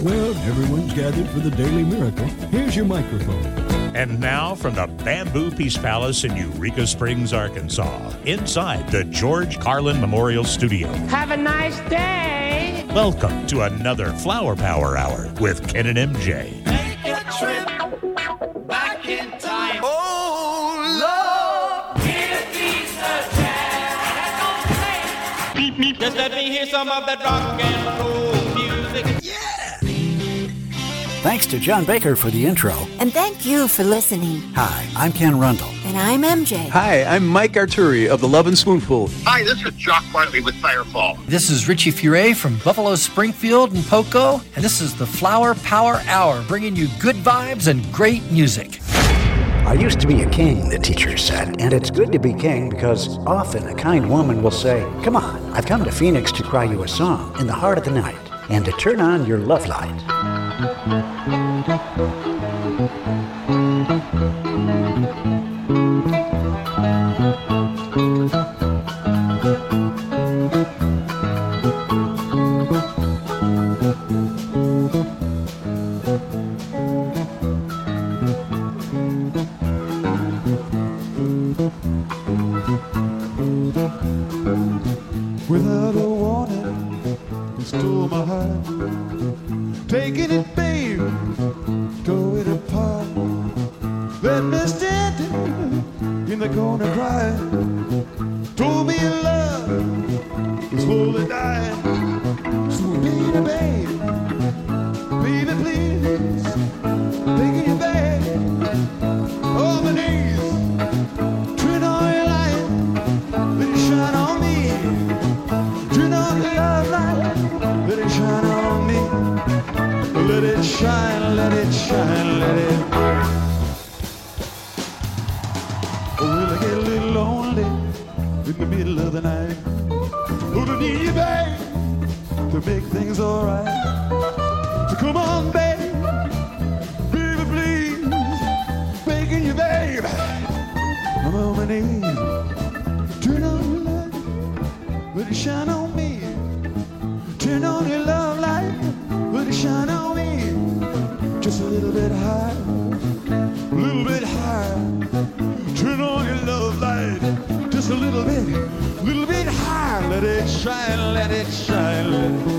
Well, everyone's gathered for the Daily Miracle. Here's your microphone. And now from the Bamboo Peace Palace in Eureka Springs, Arkansas, inside the George Carlin Memorial Studio. Have a nice day. Welcome to another Flower Power Hour with Ken and MJ. Take a trip back in time. Oh, Lord, give me a chance. Beep, beep. Just let me hear some of that rock and roll music. Yeah. Thanks to John Baker for the intro. And thank you for listening. Hi, I'm Ken Rundle. And I'm MJ. Hi, I'm Mike Arturi of the Love and Spoonful. Hi, this is Jock Bartley with Firefall. This is Richie Furay from Buffalo Springfield and Poco. And this is the Flower Power Hour, bringing you good vibes and great music. I used to be a king, the teacher said, and it's good to be king because often a kind woman will say, come on, I've come to Phoenix to cry you a song in the heart of the night and to turn on your love light. Without a warning, you stole my heart. Taking it, babe, throw it apart. Let me standing in the corner crying. Told me your love was slowly dying. So baby, babe, baby, please, taking you back on my knees. Turn on your light, let it shine on me. Turn on the love light, let it shine on me. Let it shine, let it shine, let it. Oh, will I get a little lonely in the middle of the night? Oh, to need you, babe, to make things alright. So come on, babe, baby, please, begging you, babe. I'm on my knees. Turn on your light, let it shine on me. Turn on your love light, let it shine on me. Just a little bit higher, a little bit higher. Turn on your love light, just a little bit higher. Let it shine, let it shine, let it.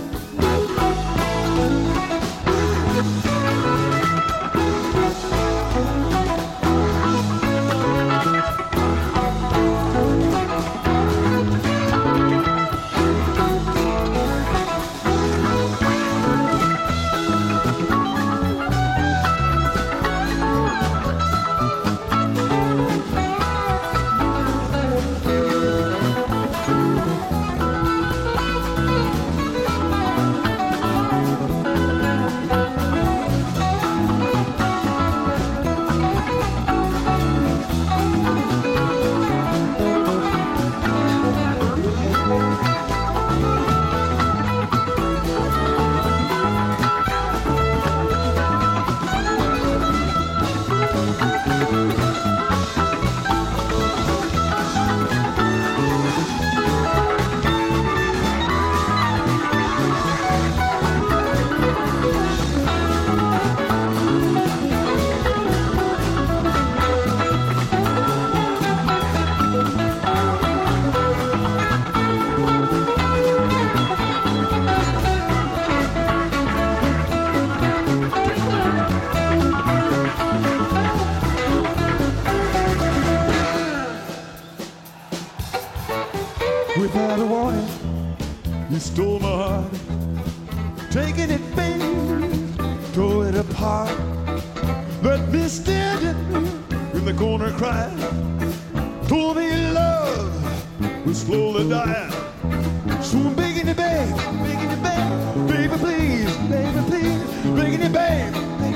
Without a warning, you stole my heart. Taking it, baby, throw it apart. Let me standing in the corner crying. Told me your love was slowly dying. So I'm begging you, babe, baby, please, begging you, babe,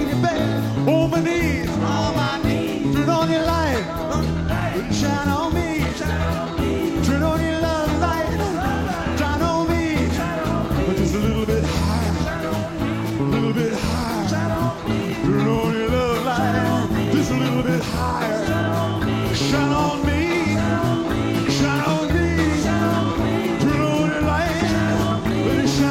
on my knees, turn on your light, shine on me, turn on your love light, shine on me, but just a little bit higher, turn on your love light, just a little bit higher, shine on me. Shine on me, turn on your light, let it shine.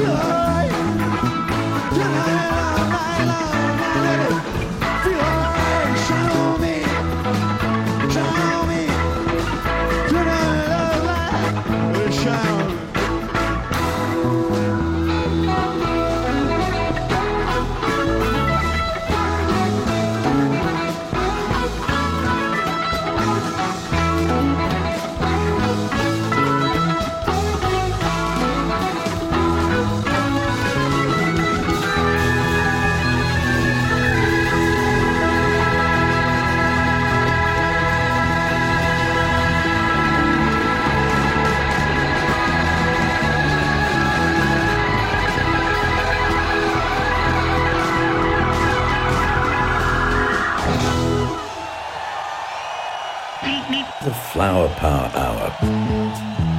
The Flower Power Hour.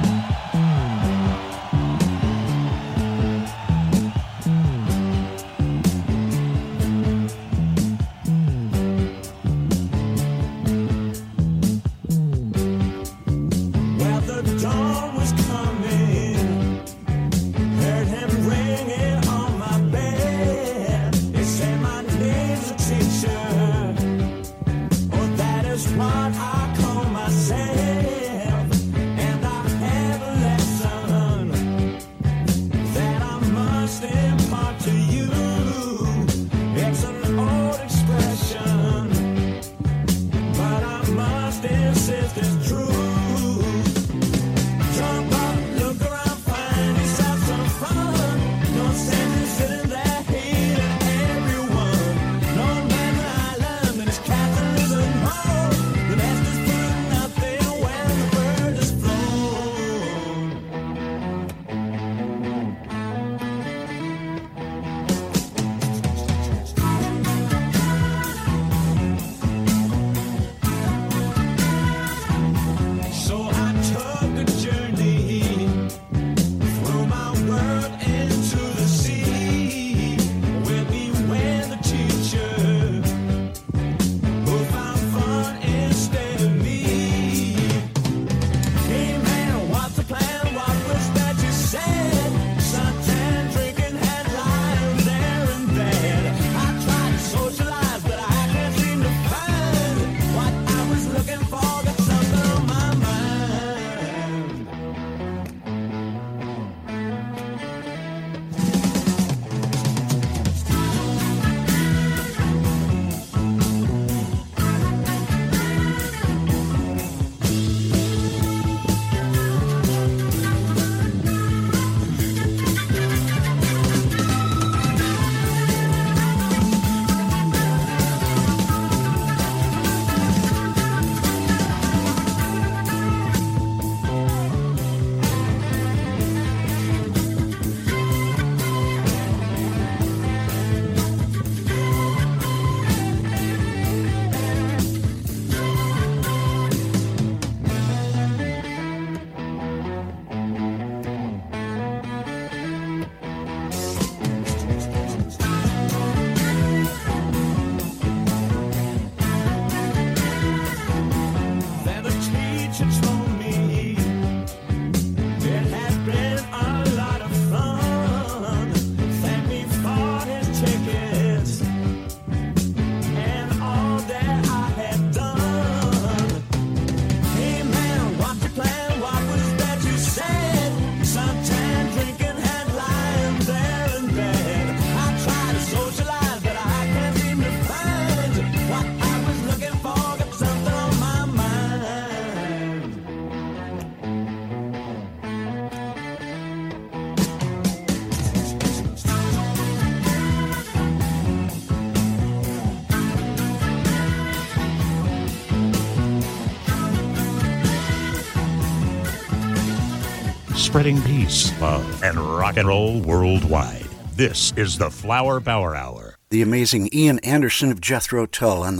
Spreading peace, love, and rock and roll worldwide. This is the Flower Power Hour. The amazing Ian Anderson of Jethro Tull on the line.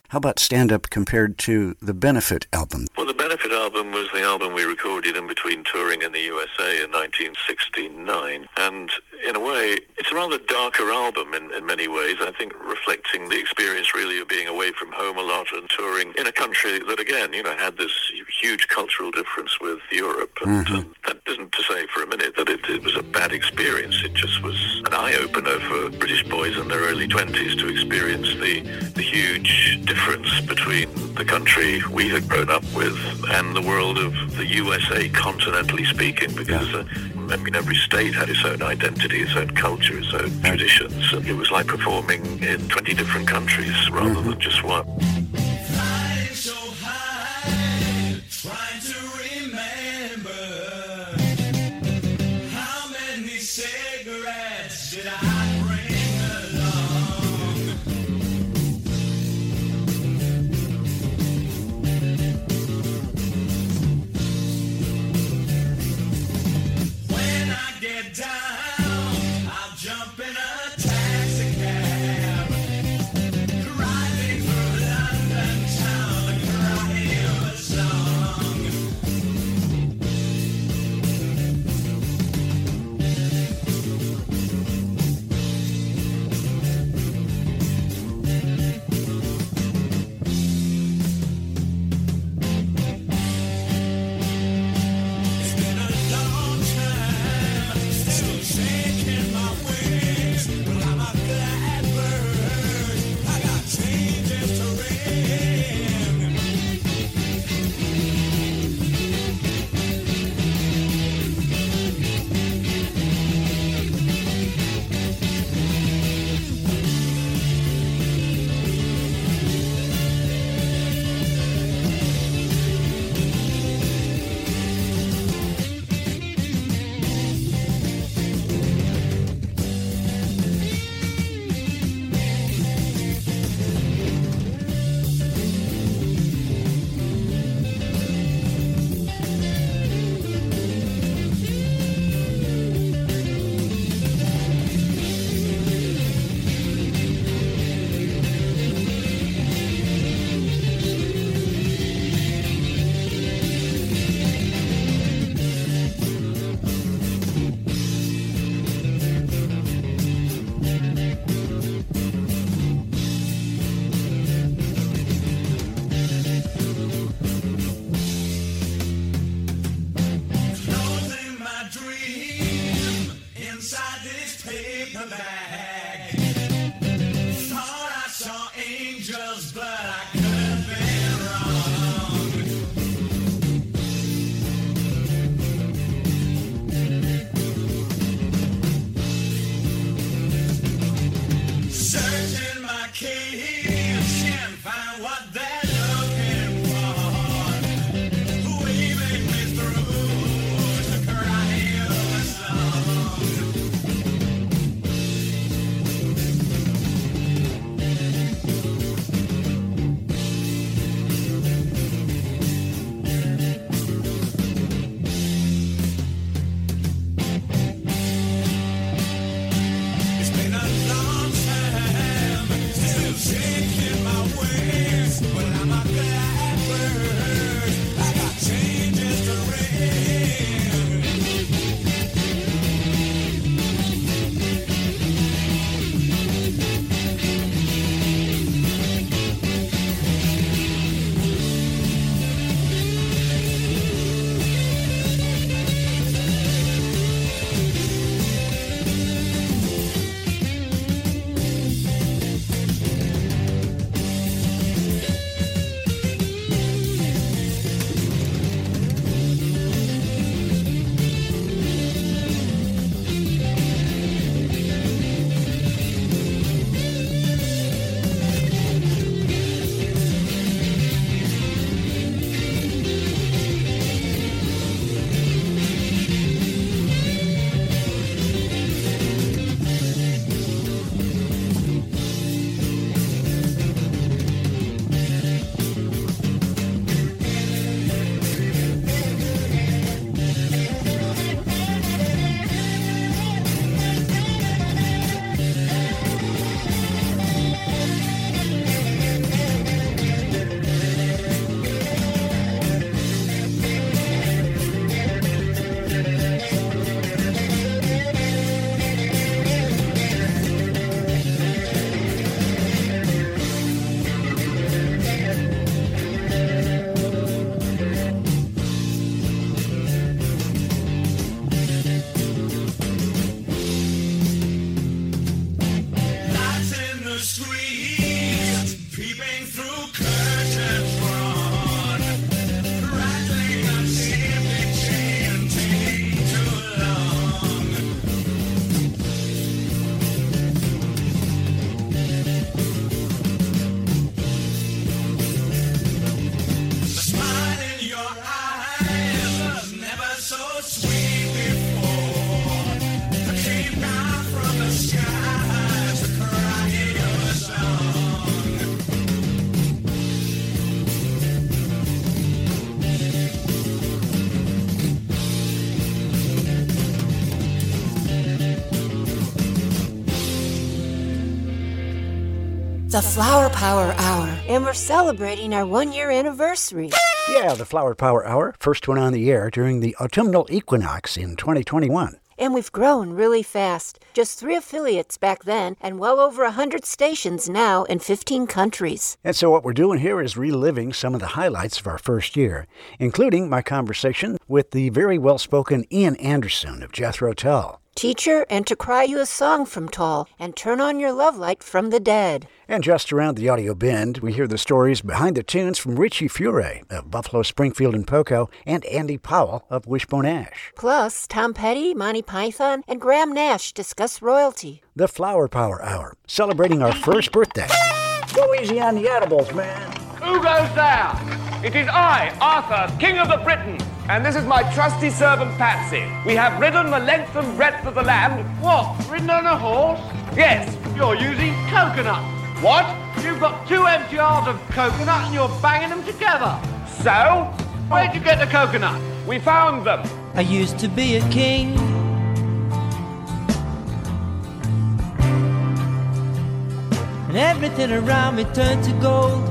How about stand-up compared to the Benefit album? Well, the Benefit album was the album we recorded in between touring in the USA in 1969. And in a way, it's a rather darker album in many ways, I think, reflecting the experience really of being away from home a lot and touring in a country that, again, had this huge cultural difference with Europe. And that isn't to say for a minute that it was a bad experience. It just was an eye-opener for British boys in their early 20s to experience the huge difference between the country we had grown up with and the world of the USA, continentally speaking, because every state had its own identity, its own culture, its own traditions. And it was like performing in 20 different countries rather than just one. Flying so high, trying to remember how many cigarettes did I bring along. When I get down, I'll jump in a taxi cab, driving through London town, crying a song. It's been a long time, still shaking my wings. Well, I'm a blackbird, I got changes to ring. Closing my dream inside this paper bag. Thought I saw angels, but I could have been wrong. Searching my cage, can't find what they're looking for. Weaving me through to cry a song. The Flower Power Hour, and we're celebrating our 1-year anniversary. Yeah, the Flower Power Hour, first one on the air during the autumnal equinox in 2021. And we've grown really fast. Just 3 affiliates back then, and well over 100 stations now in 15 countries. And so what we're doing here is reliving some of the highlights of our first year, including my conversation with the very well-spoken Ian Anderson of Jethro Tull. Teacher, and To Cry You a Song from Tull, and Turn On Your Love Light from the Dead. And just around the audio bend, we hear the stories behind the tunes from Richie Furay of Buffalo, Springfield, and Poco, and Andy Powell of Wishbone Ash. Plus, Tom Petty, Monty Python, and Graham Nash discuss royalty. The Flower Power Hour, celebrating our first birthday. Go easy on the edibles, man. Who goes there? It is I, Arthur, King of the Britons. And this is my trusty servant, Patsy. We have ridden the length and breadth of the land. What? Ridden on a horse? Yes. You're using coconut. What? You've got 2 empty yards of coconut and you're banging them together. So? Where'd you get the coconut? We found them. I used to be a king. And everything around me turned to gold.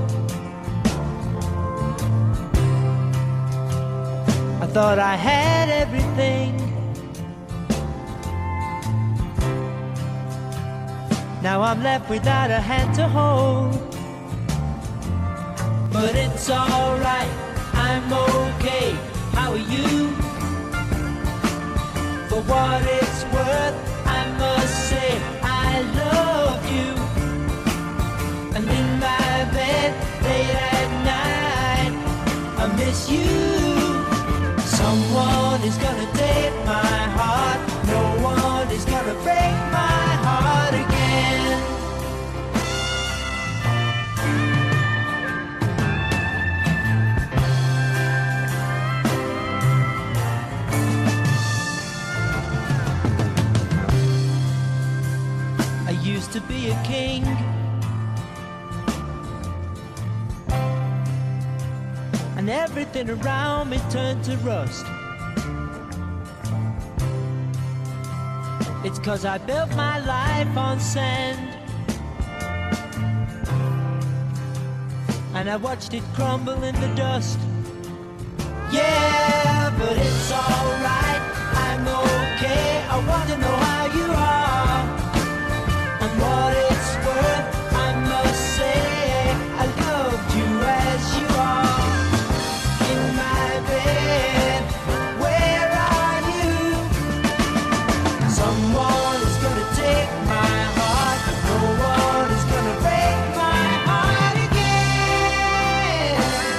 I thought I had everything. Now I'm left without a hand to hold. But it's alright, I'm okay. How are you? For what it's worth, I must say I love you. And in my bed late at night, I miss you. Someone is gonna take my heart. No one is gonna break my heart again. I used to be a king. And everything around me turned to rust. It's 'cause I built my life on sand. And I watched it crumble in the dust. Yeah, but it's alright, I'm okay. I want to know how you are. And what it's worth, I must say I loved you as you are. In my bed, where are you? Someone is gonna take my heart. No one is gonna break my heart again.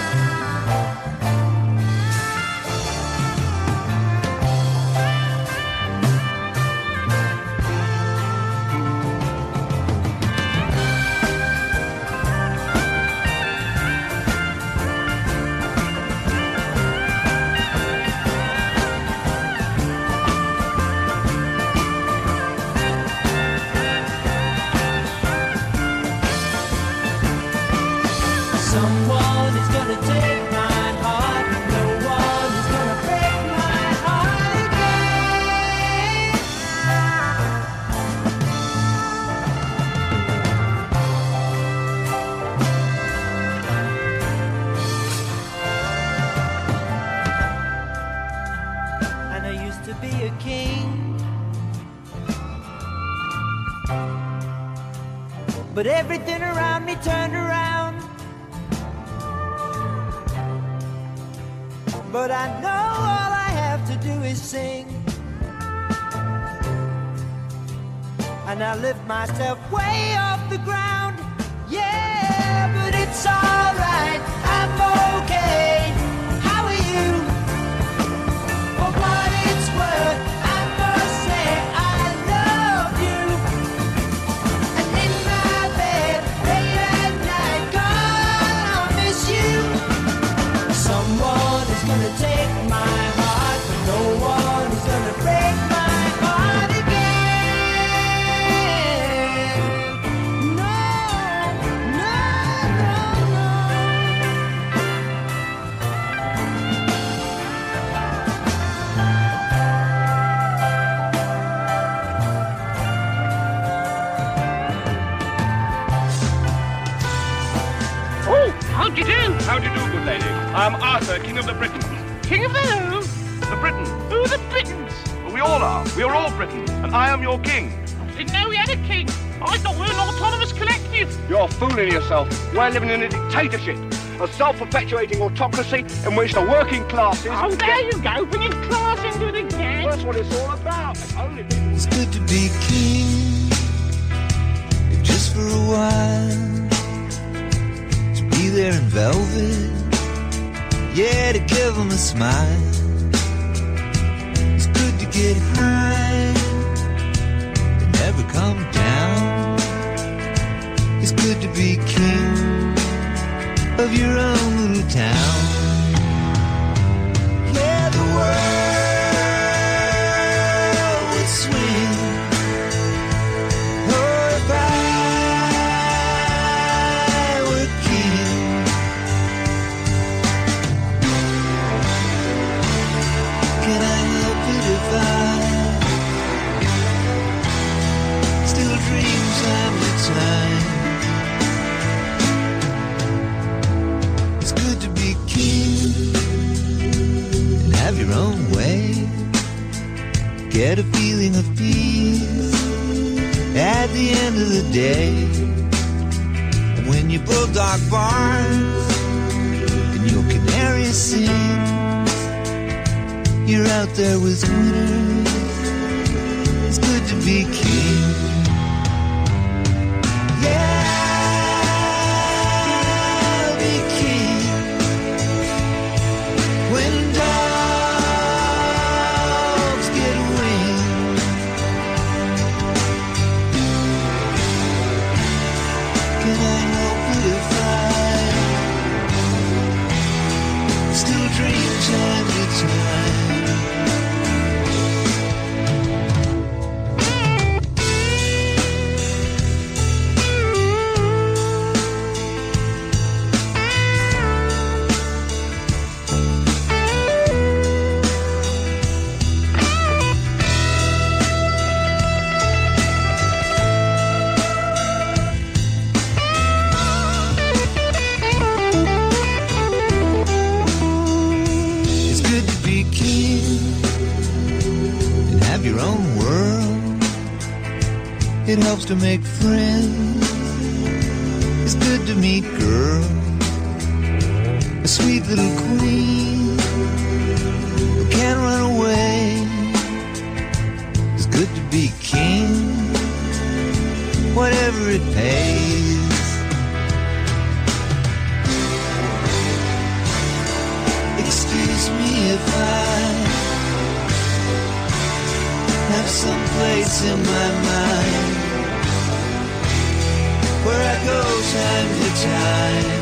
Someone is gonna take my heart. No one is gonna break my heart again. And I used to be a king. But everything around me turned around. But I know all I have to do is sing. And I lift myself way off the ground. Yeah, but it's alright, I'm okay. How are you? For what it's worth, I must say I love you. And in my bed, late at night, God, I miss you. Someone is gonna take my heart, but no one is gonna break my heart again. No, no, no, no. How do you do? How do you do, good lady? I am Arthur, King of the Britons. King of the who? The Britons. Who are the Britons? Well, we all are. We are all Britons, and I am your king. I didn't know we had a king. I thought we were an autonomous collective. You're fooling yourself. We're living in a dictatorship, a self-perpetuating autocracy in which the working classes... Oh, there you go, bringing class into it again. That's what it's all about. It's good to be king, if just for a while. To be there in velvet, yeah, to give them a smile. It's good to get high, and never come down. It's good to be king of your own little town. Yeah, the world would swing. Oh, if I were king. Can I help it if I still dream time to time? It's good to be king and have your own way. Get a feeling of peace at the end of the day. And when your bulldog barks and your canary sings, you're out there with winners. It's good to be king. Yeah, I'll be king when dogs get wings. Can I help it if I still dream time to time? Your own world, it helps to make friends. It's good to meet girls, a sweet little queen who can't run away. It's good to be king, whatever it pays. Excuse me if I have some place in my mind where I go time to time.